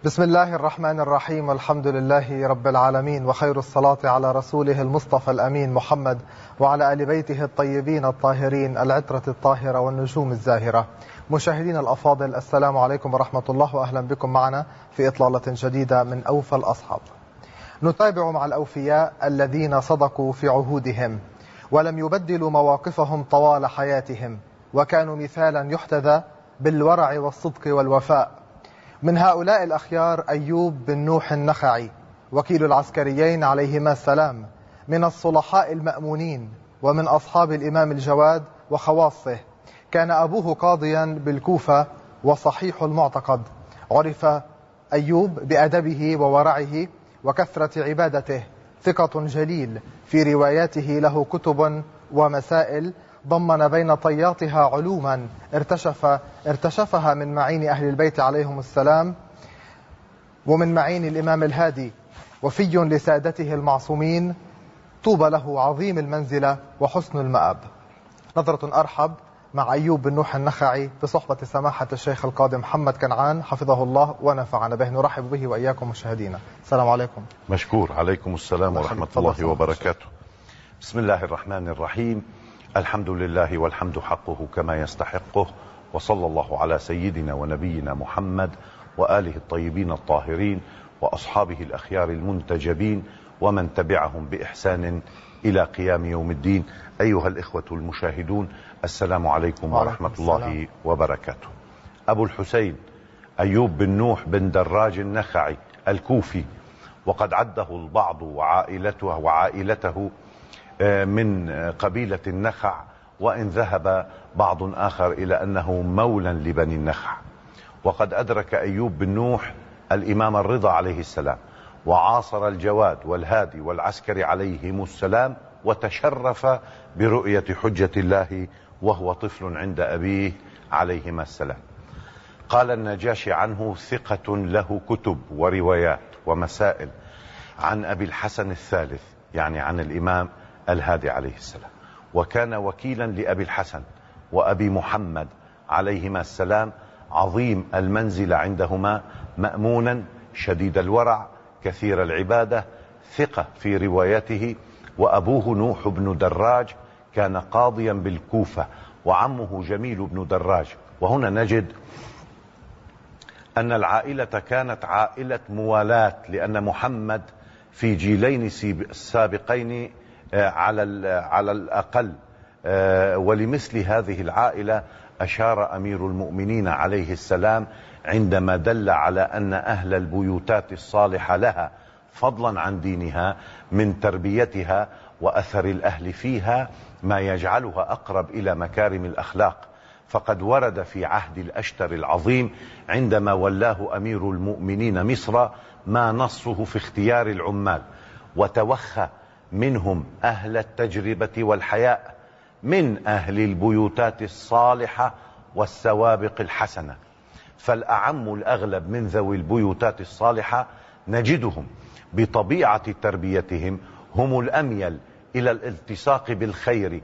بسم الله الرحمن الرحيم، والحمد لله رب العالمين، وخير الصلاة على رسوله المصطفى الأمين محمد وعلى آل بيته الطيبين الطاهرين العطرة الطاهرة والنجوم الزاهرة. مشاهدين الأفاضل، السلام عليكم ورحمة الله، وأهلا بكم معنا في إطلالة جديدة من أوفى الأصحاب. نتابع مع الأوفياء الذين صدقوا في عهودهم ولم يبدلوا مواقفهم طوال حياتهم، وكانوا مثالا يحتذى بالورع والصدق والوفاء. من هؤلاء الأخيار أيوب بن نوح النخعي وكيل العسكريين عليهما السلام، من الصلحاء المأمونين ومن أصحاب الإمام الجواد وخواصه. كان أبوه قاضيا بالكوفة وصحيح المعتقد. عرف أيوب بأدبه وورعه وكثرة عبادته، ثقة جليل في رواياته، له كتب ومسائل ضمن بين طياتها علوما ارتشفها من معين أهل البيت عليهم السلام ومن معين الإمام الهادي، وفي لسادته المعصومين. طوبى له عظيم المنزلة وحسن المآب. نظرة أرحب مع أيوب بن نوح النخعي بصحبة سماحة الشيخ القاضي محمد كنعان حفظه الله ونفعنا به. نرحب به وإياكم مشاهدينا. السلام عليكم. مشكور. عليكم السلام ورحمة الله وبركاته. بسم الله الرحمن الرحيم. الحمد لله والحمد حقه كما يستحقه، وصلى الله على سيدنا ونبينا محمد وآله الطيبين الطاهرين وأصحابه الأخيار المنتجبين ومن تبعهم بإحسان إلى قيام يوم الدين. أيها الإخوة المشاهدون، السلام عليكم ورحمة الله وبركاته. أبو الحسين أيوب بن نوح بن دراج النخعي الكوفي، وقد عده البعض وعائلته من قبيلة النخع، وإن ذهب بعض آخر إلى أنه مولا لبني النخع. وقد أدرك أيوب بن نوح الإمام الرضا عليه السلام، وعاصر الجواد والهادي والعسكري عليهم السلام، وتشرف برؤية حجة الله وهو طفل عند أبيه عليهما السلام. قال النجاشي عنه: ثقة له كتب وروايات ومسائل عن أبي الحسن الثالث، يعني عن الإمام الهادي عليه السلام، وكان وكيلا لأبي الحسن وأبي محمد عليهما السلام، عظيم المنزل عندهما، مأمونا شديد الورع كثير العبادة، ثقة في روايته. وأبوه نوح بن دراج كان قاضيا بالكوفة، وعمه جميل بن دراج. وهنا نجد أن العائلة كانت عائلة موالاة، لأن محمد في جيلين سابقين على الأقل. ولمثل هذه العائلة أشار أمير المؤمنين عليه السلام عندما دل على أن أهل البيوتات الصالحة لها، فضلا عن دينها، من تربيتها وأثر الأهل فيها، ما يجعلها أقرب إلى مكارم الأخلاق. فقد ورد في عهد الأشتر العظيم عندما ولاه أمير المؤمنين مصر ما نصه في اختيار العمال، وتوخى منهم أهل التجربة والحياء من أهل البيوتات الصالحة والسوابق الحسنة. فالأعم الأغلب من ذوي البيوتات الصالحة نجدهم بطبيعة تربيتهم هم الأميل إلى الالتصاق بالخير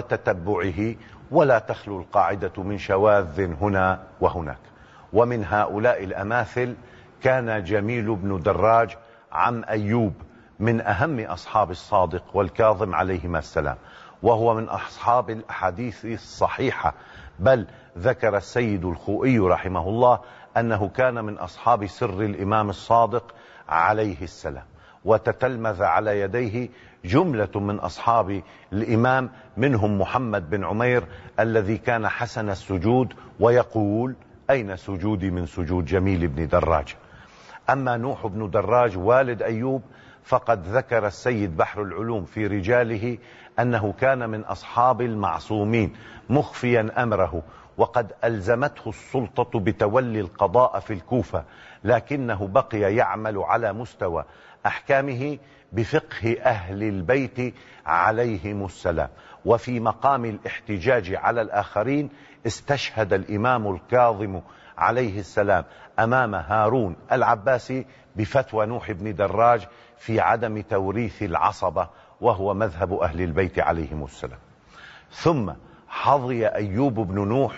وتتبعه، ولا تخلو القاعدة من شواذ هنا وهناك. ومن هؤلاء الأماثل كان جميل بن دراج عم أيوب، من أهم أصحاب الصادق والكاظم عليهما السلام، وهو من أصحاب الأحاديث الصحيحة. بل ذكر السيد الخوئي رحمه الله أنه كان من أصحاب سر الإمام الصادق عليه السلام، وتتلمذ على يديه جملة من أصحاب الإمام، منهم محمد بن عمير الذي كان حسن السجود ويقول: أين سجودي من سجود جميل بن دراج. أما نوح بن دراج والد أيوب، فقد ذكر السيد بحر العلوم في رجاله أنه كان من أصحاب المعصومين مخفيا أمره، وقد ألزمته السلطة بتولي القضاء في الكوفة، لكنه بقي يعمل على مستوى أحكامه بفقه أهل البيت عليهم السلام. وفي مقام الاحتجاج على الآخرين استشهد الإمام الكاظم عليه السلام أمام هارون العباسي بفتوى نوح بن دراج في عدم توريث العصبة، وهو مذهب أهل البيت عليهم السلام. ثم حظي أيوب بن نوح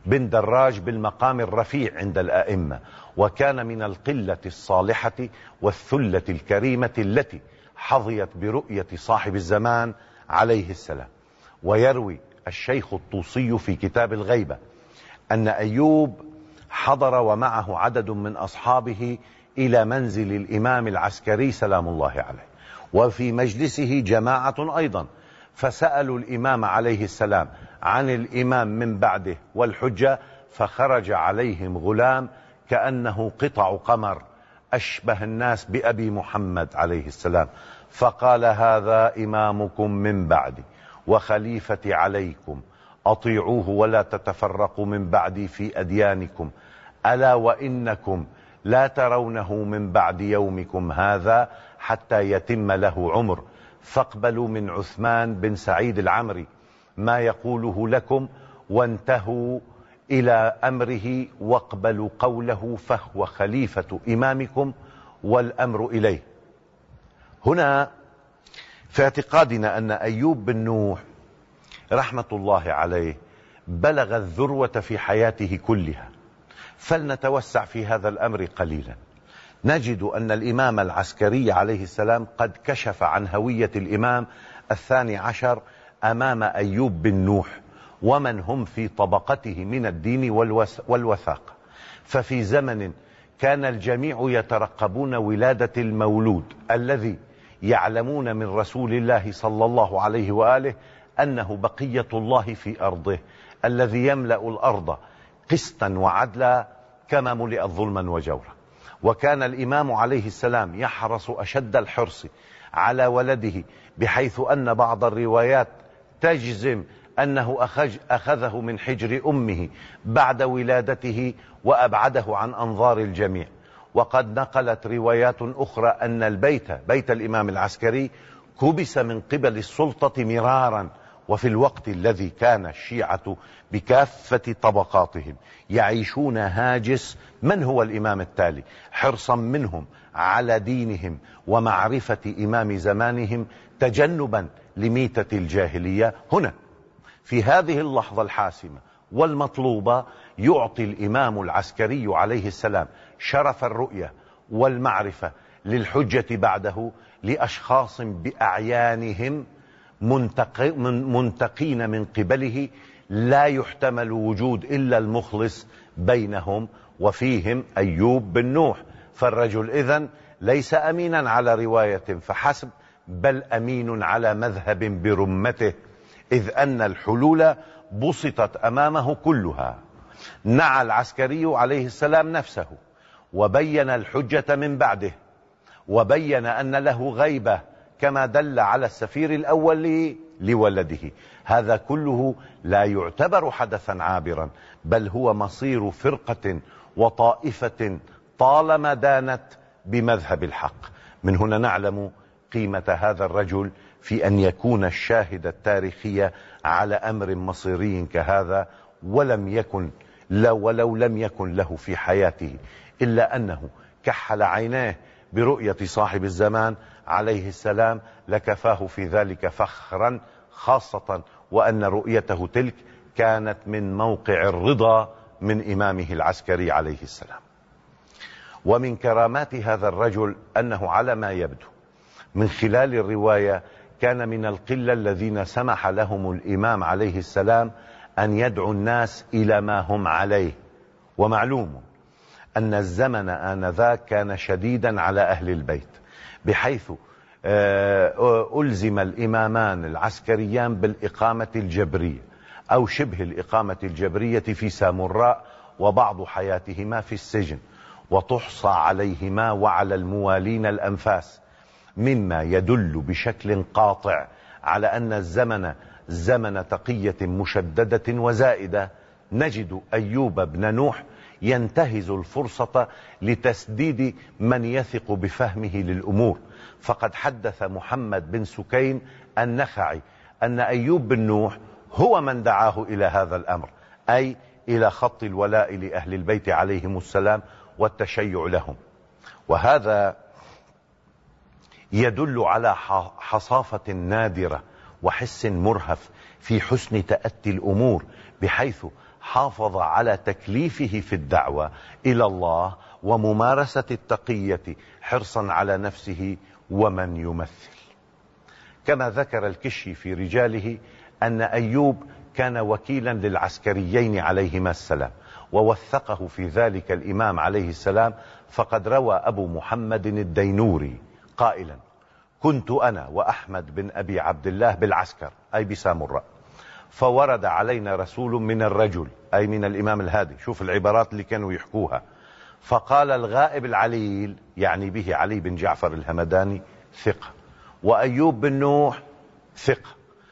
بن دراج بالمقام الرفيع عند الأئمة، وكان من القلة الصالحة والثلة الكريمة التي حظيت برؤية صاحب الزمان عليه السلام. ويروي الشيخ الطوسي في كتاب الغيبة أن أيوب حضر ومعه عدد من أصحابه إلى منزل الإمام العسكري سلام الله عليه، وفي مجلسه جماعة أيضا، فسألوا الإمام عليه السلام عن الإمام من بعده والحجة، فخرج عليهم غلام كأنه قطع قمر أشبه الناس بأبي محمد عليه السلام، فقال: هذا إمامكم من بعدي وخليفتي عليكم، أطيعوه ولا تتفرقوا من بعدي في أديانكم، ألا وإنكم لا ترونه من بعد يومكم هذا حتى يتم له عمر، فاقبلوا من عثمان بن سعيد العمري ما يقوله لكم وانتهوا إلى أمره واقبلوا قوله، فهو خليفة إمامكم والأمر إليه. هنا في اعتقادنا أن أيوب بن نوح رحمة الله عليه بلغ الذروة في حياته كلها، فلنتوسع في هذا الأمر قليلا. نجد أن الإمام العسكري عليه السلام قد كشف عن هوية الإمام الثاني عشر أمام أيوب بن نوح ومن هم في طبقته من الدين والوثاقة. ففي زمن كان الجميع يترقبون ولادة المولود الذي يعلمون من رسول الله صلى الله عليه وآله أنه بقية الله في أرضه، الذي يملأ الأرض قسطا وعدلا كما ملئت ظلما وجورا. وكان الإمام عليه السلام يحرص أشد الحرص على ولده، بحيث أن بعض الروايات تجزم أنه أخذه من حجر أمه بعد ولادته وأبعده عن أنظار الجميع. وقد نقلت روايات أخرى أن بيت الإمام العسكري كبس من قبل السلطة مرارا، وفي الوقت الذي كان الشيعة بكافة طبقاتهم يعيشون هاجس من هو الإمام التالي، حرصا منهم على دينهم ومعرفة إمام زمانهم، تجنبا لميتة الجاهلية. هنا في هذه اللحظة الحاسمة والمطلوبة يعطي الإمام العسكري عليه السلام شرف الرؤية والمعرفة للحجة بعده لأشخاص بأعيانهم منتقين من قبله، لا يحتمل وجود إلا المخلص بينهم، وفيهم أيوب بن نوح. فالرجل إذن ليس أمينا على رواية فحسب، بل أمين على مذهب برمته، إذ أن الحلول بسطت أمامه كلها. نعى العسكري عليه السلام نفسه وبين الحجة من بعده، وبين أن له غيبة كما دل على السفير الأول لولده. هذا كله لا يعتبر حدثا عابرا، بل هو مصير فرقة وطائفة طالما دانت بمذهب الحق. من هنا نعلم قيمة هذا الرجل في أن يكون الشاهد التاريخي على أمر مصيري كهذا، ولو لم يكن له في حياته إلا أنه كحل عيناه برؤية صاحب الزمان عليه السلام، لكفاه في ذلك فخرا، خاصة وأن رؤيته تلك كانت من موقع الرضا من إمامه العسكري عليه السلام. ومن كرامات هذا الرجل أنه على ما يبدو من خلال الرواية كان من القلة الذين سمح لهم الإمام عليه السلام أن يدعو الناس إلى ما هم عليه. ومعلوم أن الزمن آنذاك كان شديدا على أهل البيت، بحيث ألزم الإمامان العسكريان بالإقامة الجبرية أو شبه الإقامة الجبرية في سامراء، وبعض حياتهما في السجن، وتحصى عليهما وعلى الموالين الأنفاس، مما يدل بشكل قاطع على أن الزمن زمن تقية مشددة وزائدة. نجد أيوب بن نوح ينتهز الفرصة لتسديد من يثق بفهمه للأمور، فقد حدث محمد بن سكين النخعي أن أيوب بن نوح هو من دعاه إلى هذا الأمر، أي إلى خط الولاء لأهل البيت عليهم السلام والتشيع لهم. وهذا يدل على حصافة نادرة وحس مرهف في حسن تأتي الأمور، بحيث حافظ على تكليفه في الدعوة إلى الله وممارسة التقية حرصا على نفسه ومن يمثل. كما ذكر الكشي في رجاله أن أيوب كان وكيلا للعسكريين عليهما السلام، ووثقه في ذلك الإمام عليه السلام، فقد روى أبو محمد الدينوري قائلا: كنت أنا وأحمد بن أبي عبد الله بالعسكر أي بسامراء، فورد علينا رسول من الرجل أي من الإمام الهادي، شوف العبارات اللي كانوا يحكوها، فقال: الغائب العليل، يعني به علي بن جعفر الهمداني، ثقة، وأيوب بن نوح ثقة.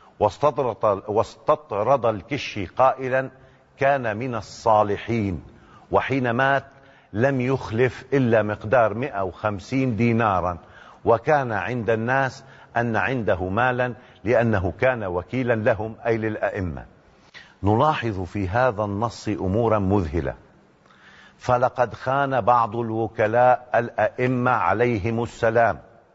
واستطرد الكشي قائلا: كان من الصالحين، وحين مات لم يخلف إلا مقدار 150 دينارا، وكان عند الناس أن عنده مالا لأنه كان وكيلا لهم أي للأئمة. نلاحظ في هذا النص أمورا مذهلة، فلقد خان بعض الوكلاء الأئمة عليهم السلام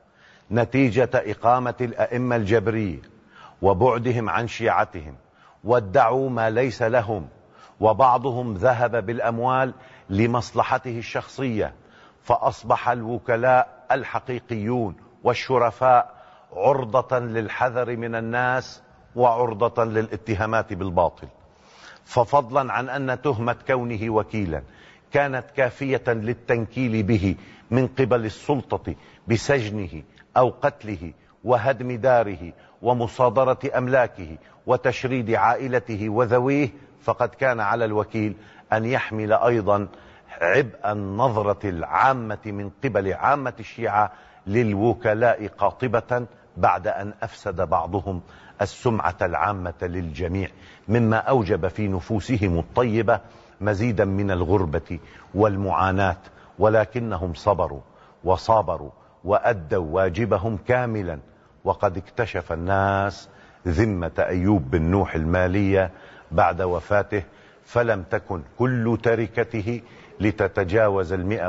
نتيجة إقامة الأئمة الجبرية وبعدهم عن شيعتهم، وادعوا ما ليس لهم، وبعضهم ذهب بالأموال لمصلحته الشخصية، فأصبح الوكلاء الحقيقيون والشرفاء عرضة للحذر من الناس وعرضة للاتهامات بالباطل. ففضلا عن أن تهمة كونه وكيلا كانت كافية للتنكيل به من قبل السلطة بسجنه أو قتله وهدم داره ومصادرة أملاكه وتشريد عائلته وذويه، فقد كان على الوكيل أن يحمل أيضا عبء النظرة العامة من قبل عامة الشيعة للوكلاء قاطبة، بعد أن أفسد بعضهم السمعة العامة للجميع، مما أوجب في نفوسهم الطيبة مزيدا من الغربة والمعاناة، ولكنهم صبروا وصابروا وأدوا واجبهم كاملا. وقد اكتشف الناس ذمة أيوب بن نوح المالية بعد وفاته، فلم تكن كل تركته لتتجاوز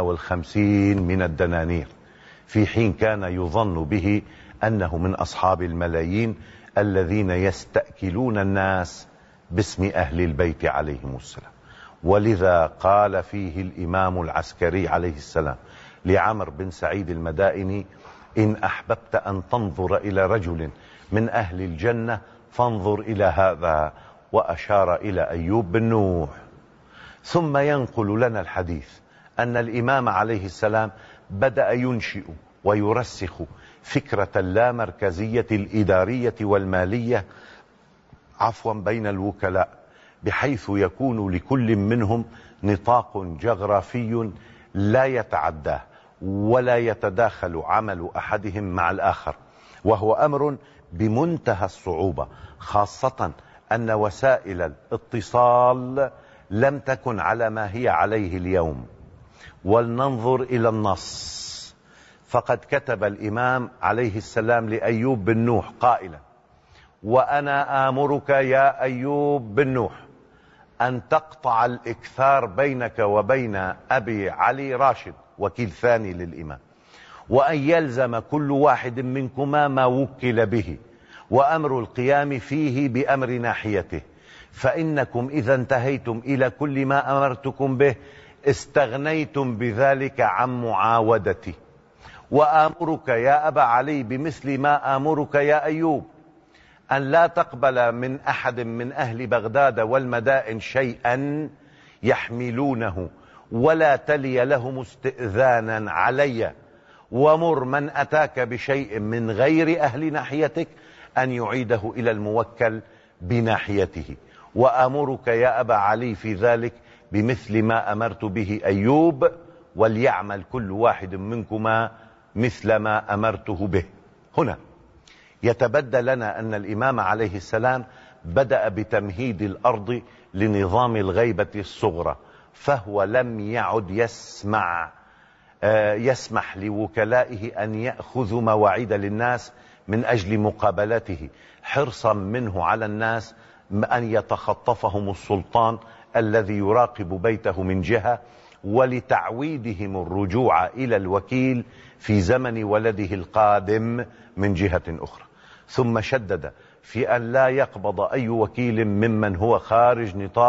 150 من الدنانير، في حين كان يظن به أنه من أصحاب الملايين الذين يستأكلون الناس باسم أهل البيت عليهم السلام. ولذا قال فيه الإمام العسكري عليه السلام لعمر بن سعيد المدائني: إن أحببت أن تنظر إلى رجل من أهل الجنة فانظر إلى هذا، وأشار إلى أيوب بن نوح. ثم ينقل لنا الحديث أن الإمام عليه السلام بدأ ينشئ ويرسخ فكرة اللامركزية الإدارية والمالية بين الوكلاء، بحيث يكون لكل منهم نطاق جغرافي لا يتعداه ولا يتداخل عمل أحدهم مع الآخر، وهو أمر بمنتهى الصعوبة، خاصة أن وسائل الاتصال لم تكن على ما هي عليه اليوم. ولننظر إلى النص، فقد كتب الإمام عليه السلام لأيوب بن نوح قائلا: وأنا آمرك يا أيوب بن نوح أن تقطع الإكثار بينك وبين أبي علي راشد وكيل ثاني للإمام، وأن يلزم كل واحد منكما ما وكل به، وأمر القيام فيه بأمر ناحيته، فإنكم إذا انتهيتم إلى كل ما أمرتكم به استغنيتم بذلك عن معاودتي. وآمرك يا أبا علي بمثل ما آمرك يا أيوب، أن لا تقبل من أحد من أهل بغداد والمدائن شيئا يحملونه، ولا تلي لهم استئذانا علي، ومر من أتاك بشيء من غير أهل ناحيتك أن يعيده إلى الموكل بناحيته. وآمرك يا أبا علي في ذلك بمثل ما أمرت به أيوب، وليعمل كل واحد منكما مثل ما أمرته به. هنا يتبدى لنا أن الإمام عليه السلام بدأ بتمهيد الأرض لنظام الغيبة الصغرى، فهو لم يعد يسمح لوكلائه أن يأخذوا مواعيد للناس من أجل مقابلته، حرصا منه على الناس أن يتخطفهم السلطان الذي يراقب بيته من جهة، ولتعويدهم الرجوع إلى الوكيل في زمن ولده القادم من جهة أخرى. ثم شدد في أن لا يقبض أي وكيل ممن هو خارج نطاق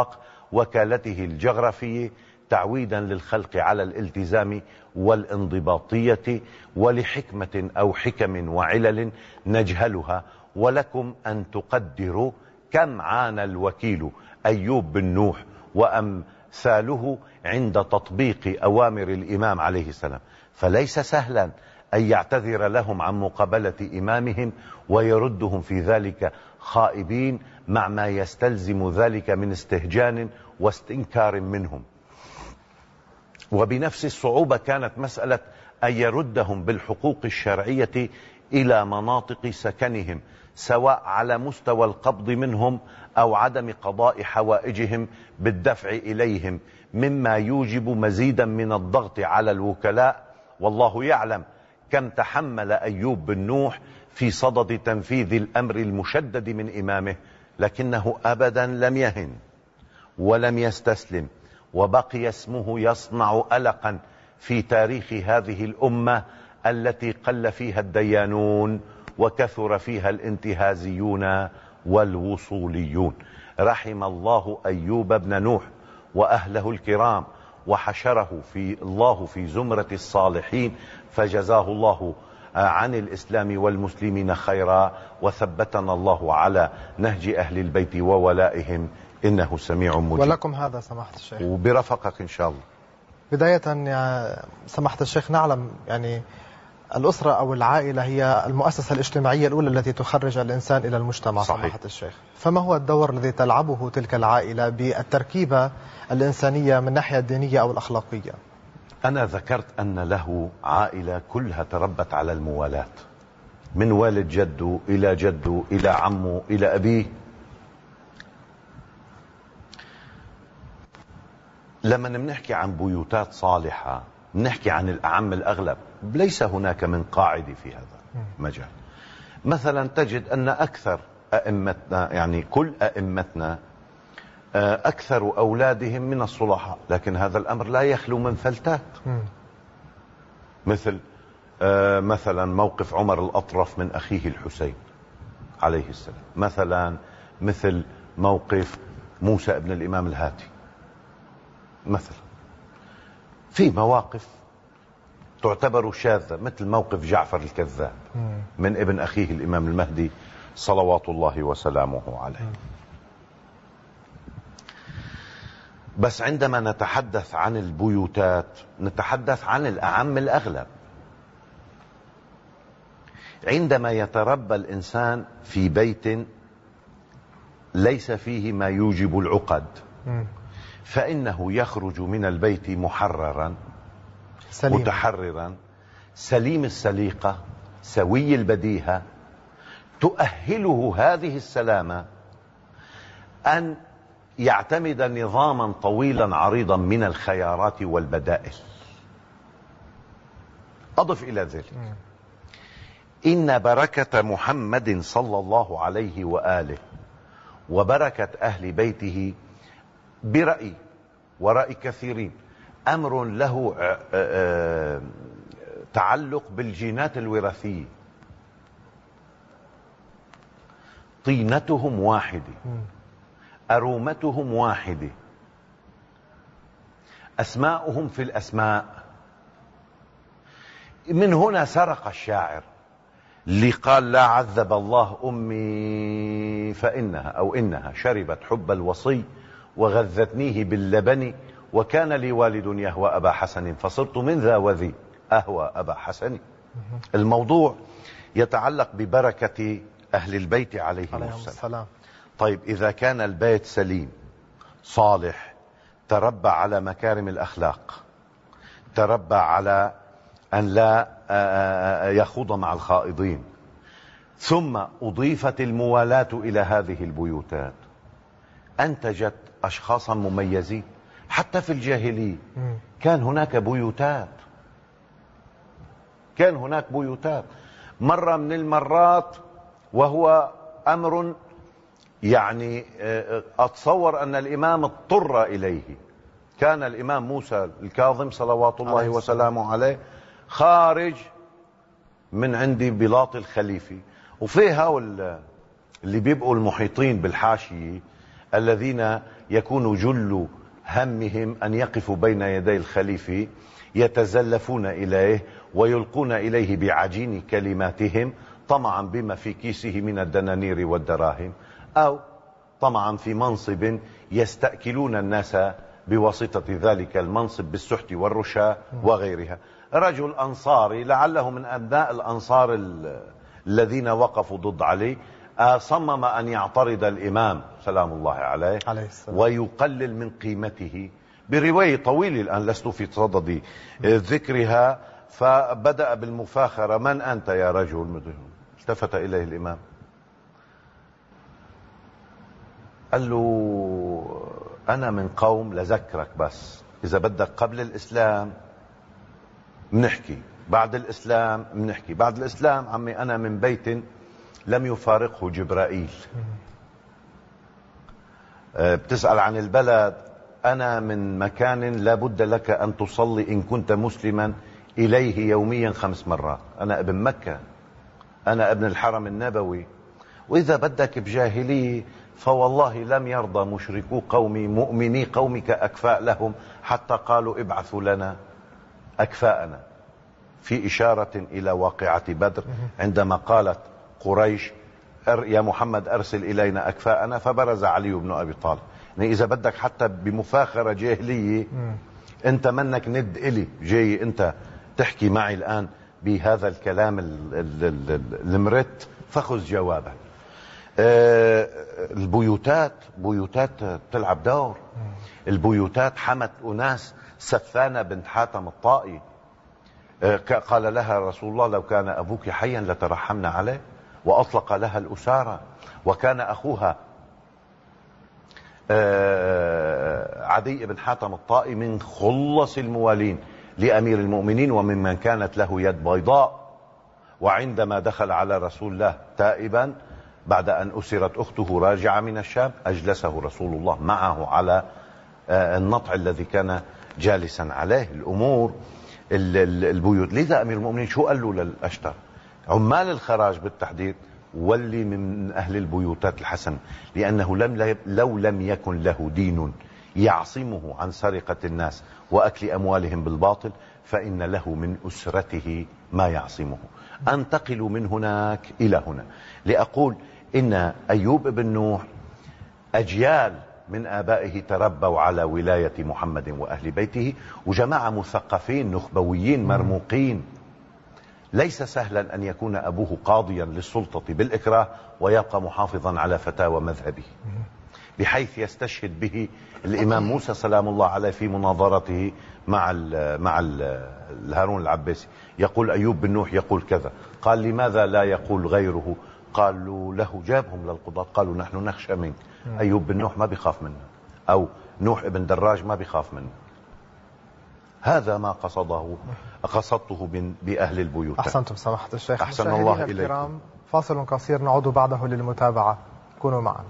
وكالته الجغرافية تعويدا للخلق على الالتزام والانضباطية، ولحكمة أو حكم وعلل نجهلها، ولكم أن تقدروا كم عانى الوكيل أيوب بن نوح وأمثاله عند تطبيق أوامر الإمام عليه السلام، فليس سهلا أن يعتذر لهم عن مقابلة إمامهم ويردهم في ذلك خائبين، مع ما يستلزم ذلك من استهجان واستنكار منهم. وبنفس الصعوبة كانت مسألة أن يردهم بالحقوق الشرعية إلى مناطق سكنهم، سواء على مستوى القبض منهم أو عدم قضاء حوائجهم بالدفع إليهم، مما يوجب مزيدا من الضغط على الوكلاء. والله يعلم كم تحمل أيوب بن نوح في صدد تنفيذ الأمر المشدد من إمامه، لكنه أبدا لم يهن ولم يستسلم، وبقي اسمه يصنع ألقا في تاريخ هذه الأمة التي قل فيها الديانون وكثر فيها الانتهازيون والوصوليون. رحم الله أيوب بن نوح وأهله الكرام، وحشره الله في زمرة الصالحين، فجزاه الله عن الإسلام والمسلمين خيرا، وثبتنا الله على نهج أهل البيت وولائهم، إنه سميع مجيب. ولكم هذا سماحة الشيخ، وبرفقك إن شاء الله. بداية يا سماحة الشيخ، نعلم يعني الأسرة أو العائلة هي المؤسسة الاجتماعية الأولى التي تخرج الإنسان إلى المجتمع. صحيح. سماحة الشيخ، فما هو الدور الذي تلعبه تلك العائلة بالتركيبة الإنسانية من ناحية الدينية أو الأخلاقية؟ أنا ذكرت أن له عائلة كلها تربت على الموالاة، من والد جده إلى جده إلى عمه إلى أبيه. لما بنحكي عن بيوتات صالحة بنحكي عن الأعم الأغلب، ليس هناك من قاعدة في هذا المجال. مثلا تجد أن أكثر أئمتنا، يعني كل أئمتنا، أكثر أولادهم من الصلحاء، لكن هذا الأمر لا يخلو من فلتات. مثلا موقف عمر الأطرف من أخيه الحسين عليه السلام، مثل موقف موسى ابن الإمام الهادي، مثلا في مواقف تعتبر شاذة، مثل موقف جعفر الكذاب من ابن أخيه الإمام المهدي صلوات الله وسلامه عليه. بس عندما نتحدث عن البيوتات نتحدث عن الأعم الأغلب. عندما يتربى الإنسان في بيت ليس فيه ما يوجب العقد، فإنه يخرج من البيت محررا سليم، متحررا، سليم السليقة، سوي البديهة، تؤهله هذه السلامة أن يعتمد نظاما طويلا عريضا من الخيارات والبدائل. أضف إلى ذلك إن بركة محمد صلى الله عليه وآله وبركة أهل بيته برأي ورأي كثيرين أمر له تعلق بالجينات الوراثية. طينتهم واحدة، أرومتهم واحدة، أسماؤهم في الأسماء. من هنا سرق الشاعر اللي قال: لا عذب الله أمي فإنها أو إنها شربت حب الوصي وغذتنيه باللبن، وكان لي والد يهوى أبا حسن فصرت من ذا وذي أهوى أبا حسن. الموضوع يتعلق ببركة أهل البيت عليهم السلام. طيب، إذا كان البيت سليم صالح، تربى على مكارم الأخلاق، تربى على أن لا يخوض مع الخائضين، ثم أضيفت الموالاة إلى هذه البيوتات، أنتجت أشخاصا مميزين. حتى في الجاهلية كان هناك بيوتات. مرة من المرات، وهو أمر يعني أتصور أن الإمام اضطر إليه، كان الإمام موسى الكاظم صلوات الله وسلامه عليه خارج من عند بلاط الخليفة، وفيها اللي بيبقوا المحيطين بالحاشية الذين يكون جل همهم أن يقفوا بين يدي الخليفة يتزلفون إليه ويلقون إليه بعجين كلماتهم طمعا بما في كيسه من الدنانير والدراهم، أو طمعا في منصب يستأكلون الناس بواسطة ذلك المنصب بالسحت والرشا وغيرها. رجل أنصاري لعله من أبناء الأنصار الذين وقفوا ضد علي، صمم أن يعترض الإمام سلام الله عليه ويقلل من قيمته برواية طويلة الآن لست في صدد ذكرها. فبدأ بالمفاخرة: من أنت يا رجل؟ التفت إليه الإمام قال له: أنا من قوم، لذكرك بس، إذا بدك قبل الإسلام منحكي، بعد الإسلام منحكي. بعد الإسلام عمي أنا من بيت لم يفارقه جبرائيل. بتسأل عن البلد، أنا من مكان لا بد لك أن تصلي إن كنت مسلما إليه يوميا 5 مرات. أنا ابن مكة، أنا ابن الحرم النبوي. وإذا بدك بجاهلية فوالله لم يرضى مشركو قومي مؤمني قومك أكفاء لهم حتى قالوا: ابعثوا لنا أكفاءنا، في إشارة إلى واقعة بدر عندما قالت قريش: يا محمد أرسل إلينا أكفاءنا، فبرز علي بن أبي طالب. يعني إذا بدك حتى بمفاخرة جاهلية أنت منك ند إلي، جاي أنت تحكي معي الآن بهذا الكلام المرت، فخذ جوابا. البيوتات تلعب دور. البيوتات حمت أناس. سفانة بنت حاتم الطائي قال لها رسول الله: لو كان أبوك حيا لترحمنا عليه، وأطلق لها الأسارة. وكان أخوها عدي بن حاتم الطائي من خلص الموالين لأمير المؤمنين وممن كانت له يد بيضاء. وعندما دخل على رسول الله تائبا بعد أن أسرت أخته راجعة من الشام، أجلسه رسول الله معه على النطع الذي كان جالسا عليه. الأمور البيوت. لذا أمير المؤمنين شو قال له للأشتر؟ عمال الخراج بالتحديد: ولي من أهل البيوتات الحسن، لأنه لو لم يكن له دين يعصمه عن سرقة الناس وأكل أموالهم بالباطل فإن له من أسرته ما يعصمه. أنتقل من هناك إلى هنا لأقول إن أيوب بن نوح أجيال من آبائه تربوا على ولاية محمد وأهل بيته، وجماعة مثقفين نخبويين مرموقين. ليس سهلا أن يكون أبوه قاضيا للسلطة بالإكراه ويبقى محافظا على فتاوى مذهبه، بحيث يستشهد به الإمام موسى سلام الله عليه في مناظرته مع هارون العباسي. يقول أيوب بن نوح يقول كذا، قال: لماذا لا يقول غيره؟ قالوا له، جابهم للقضاة، قالوا: نحن نخشى منك. أيوب بن نوح ما بيخاف منا، أو نوح ابن دراج ما بيخاف منا. هذا ما قصدته بأهل البيوت. أحسنتم سماحة الشيخ. أحسن الله إليكم. فاصل قصير نعود بعده للمتابعة، كونوا معنا.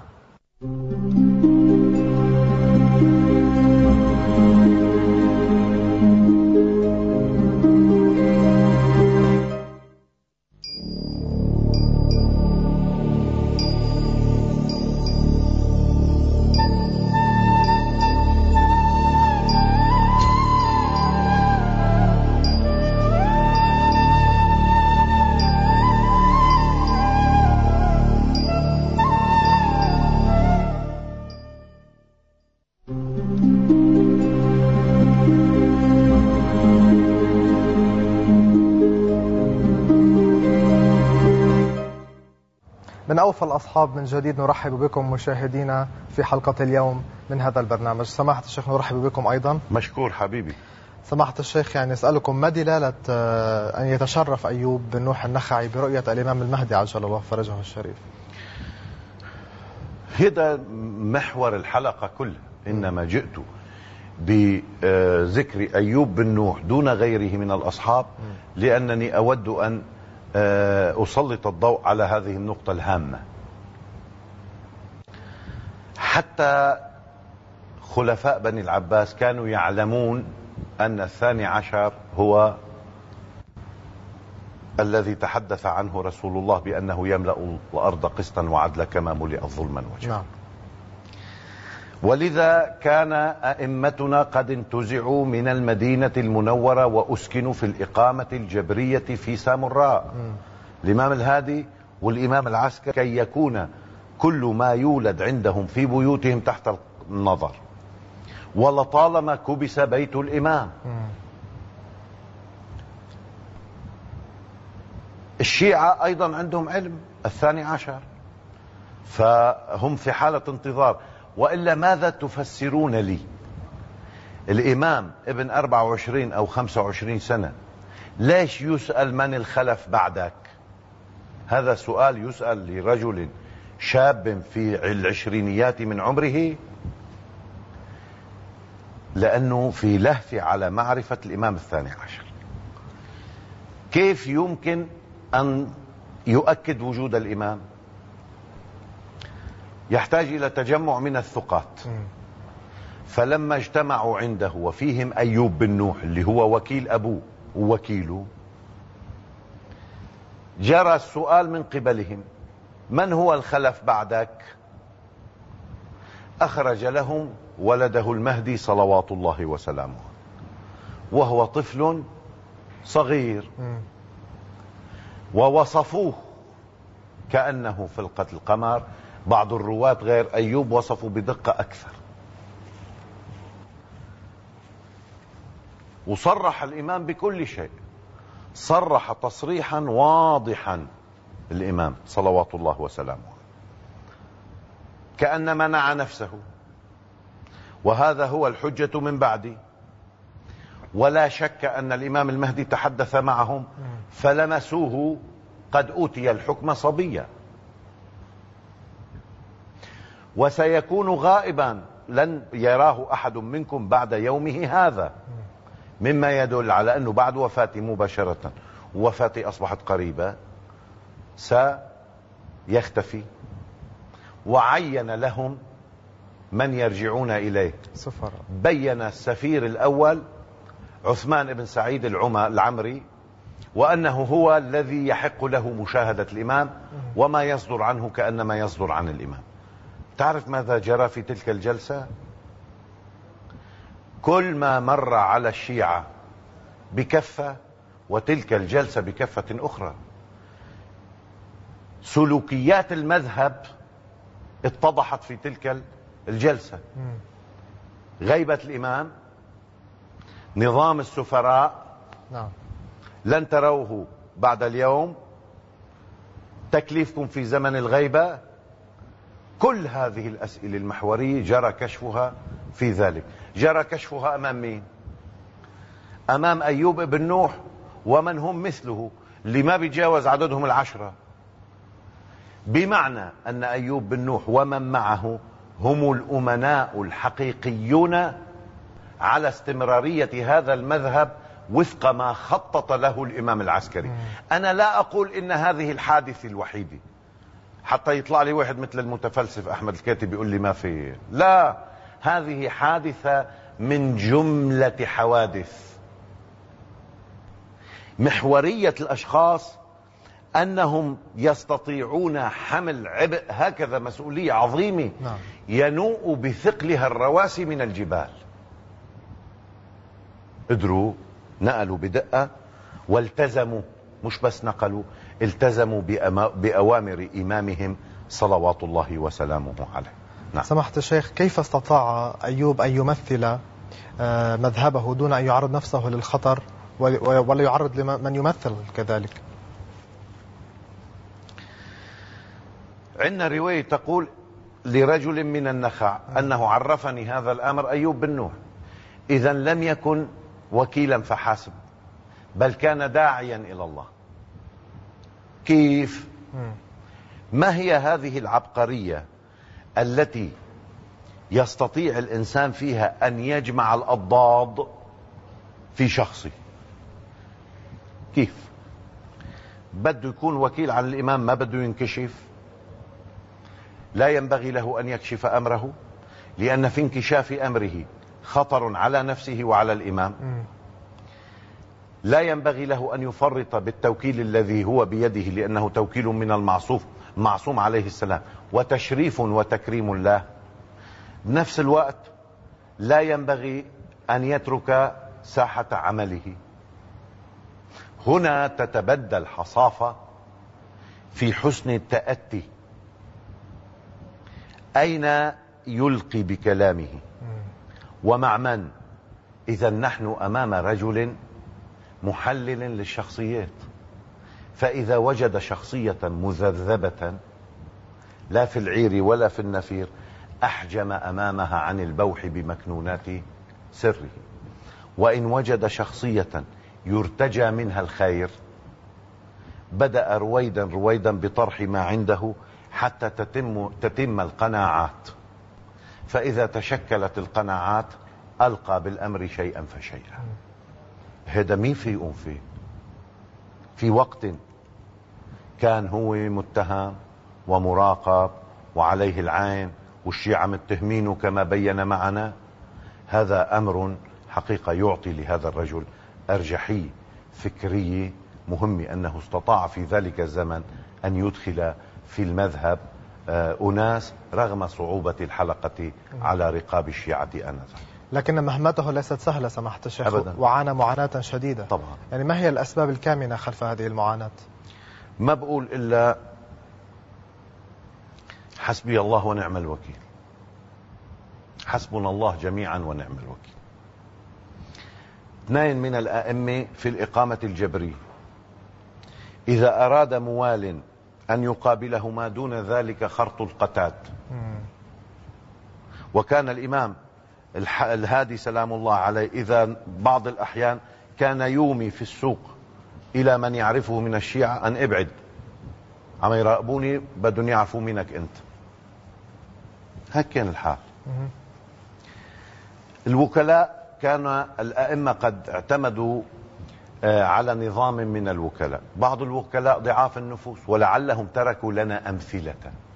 من أوفى الأصحاب من جديد نرحب بكم مشاهدينا في حلقة اليوم من هذا البرنامج. سماحة الشيخ نرحب بكم أيضا. مشكور حبيبي. سماحة الشيخ، يعني أسألكم ما دلالة أن يتشرف أيوب بن نوح النخعي برؤية الإمام المهدي عجل الله فرجه الشريف؟ هذا محور الحلقة كلها، إنما جئت بذكر أيوب بن نوح دون غيره من الأصحاب لأنني أود أن أسلط الضوء على هذه النقطة الهامة. حتى خلفاء بني العباس كانوا يعلمون أن 12 هو الذي تحدث عنه رسول الله بأنه يملأ الأرض قسطا وعدلا كما ملئت ظلما وجهلا. ولذا كان أئمتنا قد انتزعوا من المدينة المنورة وأسكنوا في الإقامة الجبرية في سامراء. الإمام الهادي والإمام العسكري كي يكون كل ما يولد عندهم في بيوتهم تحت النظر. ولطالما كبس بيت الإمام. الشيعة أيضا عندهم علم الثاني عشر، فهم في حالة انتظار. وإلا ماذا تفسرون لي الإمام ابن 24 أو 25 سنة ليش يسأل من الخلف بعدك؟ هذا سؤال يسأل لرجل شاب في العشرينيات من عمره، لأنه في لهف على معرفة الإمام الثاني عشر. كيف يمكن أن يؤكد وجود الإمام؟ يحتاج إلى تجمع من الثقات. فلما اجتمعوا عنده وفيهم أيوب بن نوح اللي هو وكيل أبوه ووكيله، جرى السؤال من قبلهم: من هو الخلف بعدك؟ أخرج لهم ولده المهدي صلوات الله وسلامه، وهو طفل صغير، ووصفوه كأنه فلقة القمر. بعض الرواة غير أيوب وصفوا بدقة أكثر. وصرح الإمام بكل شيء، صرح تصريحا واضحا الإمام صلوات الله وسلامه، كأن منع نفسه. وهذا هو الحجة من بعدي. ولا شك أن الإمام المهدي تحدث معهم فلمسوه قد أوتي الحكم صبيا، وسيكون غائبا، لن يراه أحد منكم بعد يومه هذا، مما يدل على أنه بعد وفاته مباشرة، وفاته أصبحت قريبة، سيختفي. وعين لهم من يرجعون إليه. بين السفير الأول عثمان بن سعيد العمري، وأنه هو الذي يحق له مشاهدة الإمام، وما يصدر عنه كأنما يصدر عن الإمام. تعرف ماذا جرى في تلك الجلسة؟ كل ما مر على الشيعة بكفة، وتلك الجلسة بكفة أخرى. سلوكيات المذهب اتضحت في تلك الجلسة. غيبة الإمام، نظام السفراء لن تروه بعد اليوم، تكليفكم في زمن الغيبة. كل هذه الأسئلة المحورية جرى كشفها في ذلك. جرى كشفها أمام مين؟ أمام أيوب بن نوح ومن هم مثله، اللي ما بيتجاوز عددهم 10. بمعنى أن أيوب بن نوح ومن معه هم الأمناء الحقيقيون على استمرارية هذا المذهب وفق ما خطط له الإمام العسكري. أنا لا أقول إن هذه الحادثة الوحيدة، حتى يطلع لي واحد مثل المتفلسف أحمد الكاتب يقول لي ما في. لا، هذه حادثة من جملة حوادث. محورية الأشخاص أنهم يستطيعون حمل عبء هكذا، مسؤولية عظيمة ينوء بثقلها الرواسي من الجبال. قدروا، نقلوا بدقة، والتزموا، مش بس نقلوا، التزموا بأوامر إمامهم صلوات الله وسلامه عليه. نعم. سماحة الشيخ، كيف استطاع أيوب أن يمثل مذهبه دون أن يعرض نفسه للخطر ولا يعرض لمن يمثل كذلك؟ عندنا رواية تقول لرجل من النخع أنه عرفني هذا الأمر أيوب بن نوح. إذا لم يكن وكيلا فحسب، بل كان داعيا إلى الله. كيف؟ ما هي هذه العبقرية التي يستطيع الإنسان فيها أن يجمع الأضداد في شخصه؟ كيف؟ بده يكون وكيل عن الإمام، ما بده ينكشف، لا ينبغي له أن يكشف أمره، لأن في انكشاف أمره خطر على نفسه وعلى الإمام. لا ينبغي له أن يفرط بالتوكيل الذي هو بيده، لأنه توكيل من المعصوم عليه السلام، وتشريف وتكريم الله. بنفس الوقت لا ينبغي أن يترك ساحة عمله. هنا تتبدل الحصافة في حسن التأتي، أين يلقي بكلامه ومع من. إذا نحن أمام رجل محلل للشخصيات، فإذا وجد شخصية مذذبة لا في العير ولا في النفير أحجم أمامها عن البوح بمكنونات سره، وإن وجد شخصية يرتجى منها الخير بدأ رويدا رويدا بطرح ما عنده حتى تتم القناعات، فإذا تشكلت القناعات ألقى بالأمر شيئا فشيئا. هذا مين في يقوم فيه؟ في وقت كان هو متهم ومراقب وعليه العين والشيعة متهمينه كما بين معنا. هذا أمر حقيقة يعطي لهذا الرجل أرجحية فكرية مهمة، أنه استطاع في ذلك الزمن أن يدخل في المذهب أناس رغم صعوبة الحلقة على رقاب الشيعة آنذاك. لكن مهمته ليست سهلة سماحة الشيخ أبداً. وعانى معاناة شديدة طبعا. يعني ما هي الأسباب الكامنة خلف هذه المعاناة؟ ما بقول إلا حسبي الله ونعم الوكيل، حسبنا الله جميعا ونعم الوكيل. اثنين من الأئمة في الإقامة الجبرية إذا أراد موال أن يقابله ما دون ذلك خرط القتاد. وكان الإمام الهادي سلام الله عليه إذا بعض الأحيان كان يومي في السوق إلى من يعرفه من الشيعة أن ابعد، عم يراقبوني بدهم يعرفوا منك أنت. هيك كان الحال. الوكلاء كان الأئمة قد اعتمدوا على نظام من الوكلاء. بعض الوكلاء ضعاف النفوس، ولعلهم تركوا لنا أمثلة.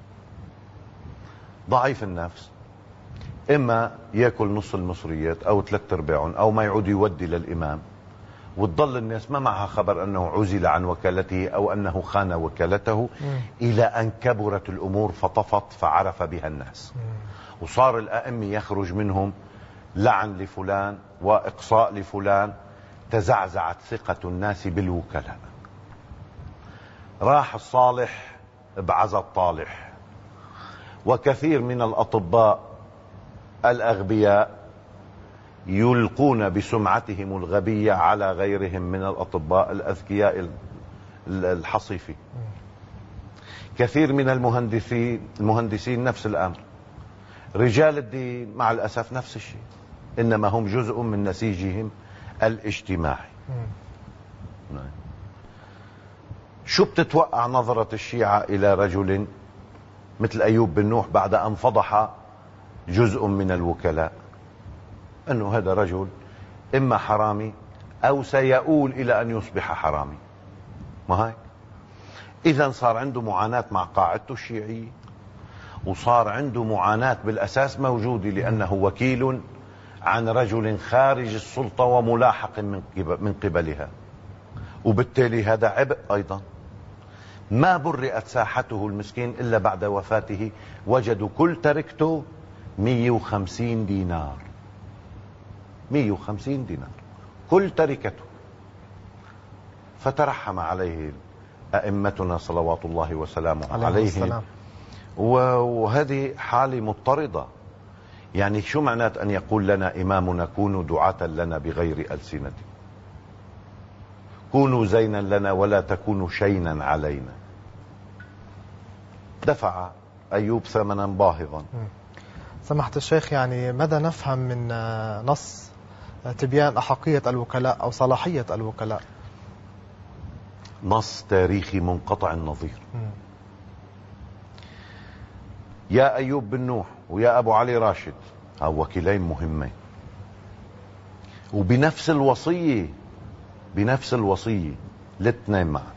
ضعيف النفس إما يأكل نص المصريات أو 3/4 أو ما يعود يودي للإمام، وتضل الناس ما معها خبر أنه عزل عن وكالته أو أنه خان وكالته، إلى أن كبرت الأمور فطفت فعرف بها الناس، وصار الأئمة يخرج منهم لعن لفلان وإقصاء لفلان. تزعزعت ثقة الناس بالوكلاء. راح الصالح بعز الطالح. وكثير من الأطباء الأغبياء يلقون بسمعتهم الغبية على غيرهم من الأطباء الأذكياء الحصيفي. كثير من المهندسين نفس الأمر. رجال الدين مع الأسف نفس الشيء، إنما هم جزء من نسيجهم الاجتماعي. شو بتتوقع نظرة الشيعة إلى رجل مثل أيوب بن نوح بعد أن فضح جزء من الوكلاء؟ أنه هذا رجل إما حرامي أو سيؤول إلى أن يصبح حرامي. ما هيك؟ إذن صار عنده معاناة مع قاعدته الشيعية، وصار عنده معاناة بالأساس موجودة لأنه وكيل عن رجل خارج السلطة وملاحق من قبلها، وبالتالي هذا عبء أيضا. ما برئت ساحته المسكين إلا بعد وفاته وجدوا كل تركته 150 دينار. 150 دينار كل تركته. فترحم عليه أئمتنا صلوات الله وسلامه عليهم. وهذه حالة مضطردة. يعني شو معنات أن يقول لنا إمامنا كونوا دعاة لنا بغير ألسنة، كونوا زينا لنا ولا تكونوا شينا علينا. دفع أيوب ثمنا باهظا. سماحة الشيخ، يعني ماذا نفهم من نص تبيان أحقية الوكلاء أو صلاحية الوكلاء؟ نص تاريخي منقطع النظير. يا أيوب بن نوح ويا أبو علي راشد، هؤلاء وكيلين مهمين، وبنفس الوصية الاثنين معا.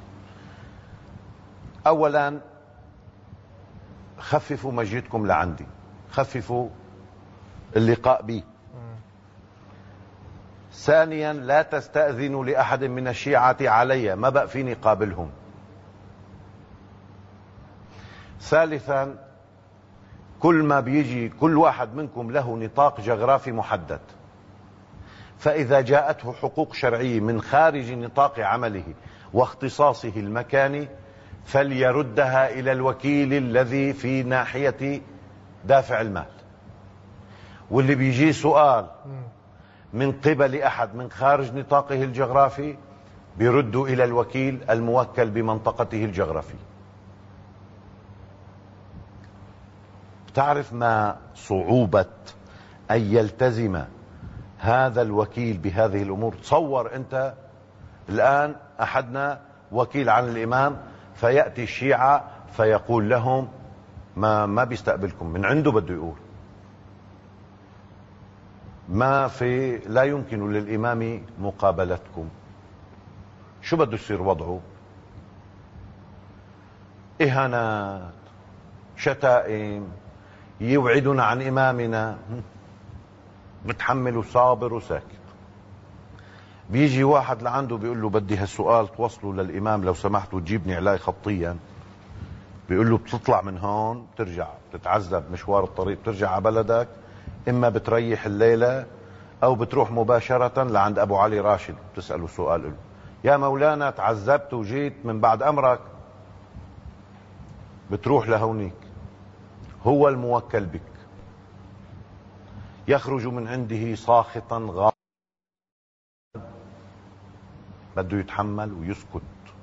أولا خففوا مجيئتكم لعندي، خففوا اللقاء بي. ثانيا لا تستأذنوا لأحد من الشيعة علي، ما بقى فيني قابلهم. ثالثا كل ما بيجي كل واحد منكم له نطاق جغرافي محدد، فإذا جاءته حقوق شرعية من خارج نطاق عمله واختصاصه المكاني فليردها إلى الوكيل الذي في ناحية دافع المال. واللي بيجي سؤال من قبل أحد من خارج نطاقه الجغرافي بيردوا إلى الوكيل الموكل بمنطقته الجغرافية. تعرف ما صعوبة أن يلتزم هذا الوكيل بهذه الأمور؟ تصور أنت الآن أحدنا وكيل عن الإمام، فيأتي الشيعة فيقول لهم ما بيستقبلكم، من عنده بده يقول لا يمكن للإمام مقابلتكم. شو بده يصير وضعه؟ إهانات، شتائم، يوعدنا عن إمامنا، بتحمل وصابر وساكت. بيجي واحد لعنده بيقول له بدي هالسؤال توصله للإمام لو سمحت وتجيبني عليه خطيا. بيقول له بتطلع من هون بترجع بتتعذب مشوار الطريق، بترجع على بلدك، إما بتريح الليلة أو بتروح مباشرة لعند أبو علي راشد بتسأله سؤال له: يا مولانا تعذبت وجيت من بعد أمرك. بتروح لهونيك، هو الموكل بك، يخرج من عنده ساخطا غاضبا، بده يتحمل ويسكت،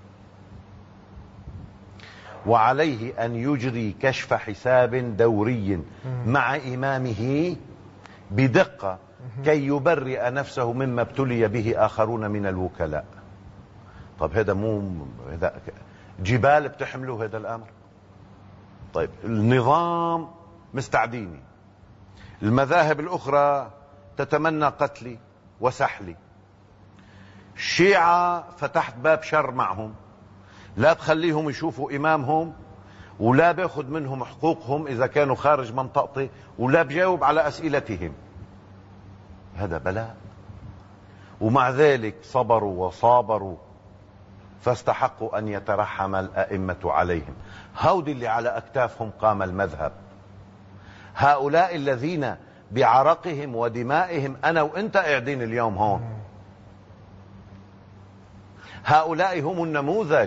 وعليه أن يجري كشف حساب دوري مع إمامه بدقة كي يبرئ نفسه مما ابتلي به آخرون من الوكلاء. طيب هذا جبال بتحملوا هذا الأمر؟ طيب النظام مستعديني، المذاهب الأخرى تتمنى قتلي وسحلي، الشيعة فتحت باب شر معهم، لا تخليهم يشوفوا إمامهم، ولا باخذ منهم حقوقهم إذا كانوا خارج منطقتي، ولا بجاوب على أسئلتهم. هذا بلاء. ومع ذلك صبروا وصابروا فاستحقوا أن يترحم الأئمة عليهم. هؤلاء اللي على أكتافهم قام المذهب، هؤلاء الذين بعرقهم ودمائهم أنا وإنت قاعدين اليوم هون، هؤلاء هم النموذج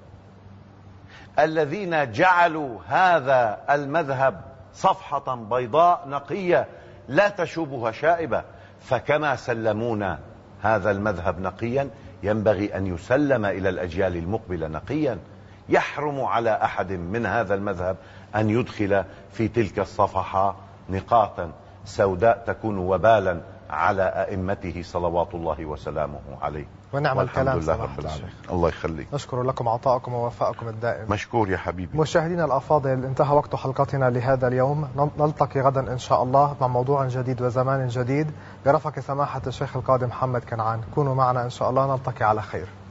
الذين جعلوا هذا المذهب صفحة بيضاء نقية لا تشوبها شائبة. فكما سلمونا هذا المذهب نقيا ينبغي أن يسلم إلى الأجيال المقبلة نقيا. يحرم على أحد من هذا المذهب أن يدخل في تلك الصفحة نقاطا سوداء تكون وبالا على أئمته صلوات الله وسلامه عليه. ونعم الكلام سماحة الشيخ. الله يخليك. نشكر لكم عطاءكم ووفاءكم الدائم. مشكور يا حبيبي. مشاهدينا الأفاضل، انتهى وقت حلقتنا لهذا اليوم. نلتقي غدا إن شاء الله مع موضوع جديد وزمان جديد برفق سماحة الشيخ القاضي محمد كنعان. كونوا معنا إن شاء الله، نلتقي على خير.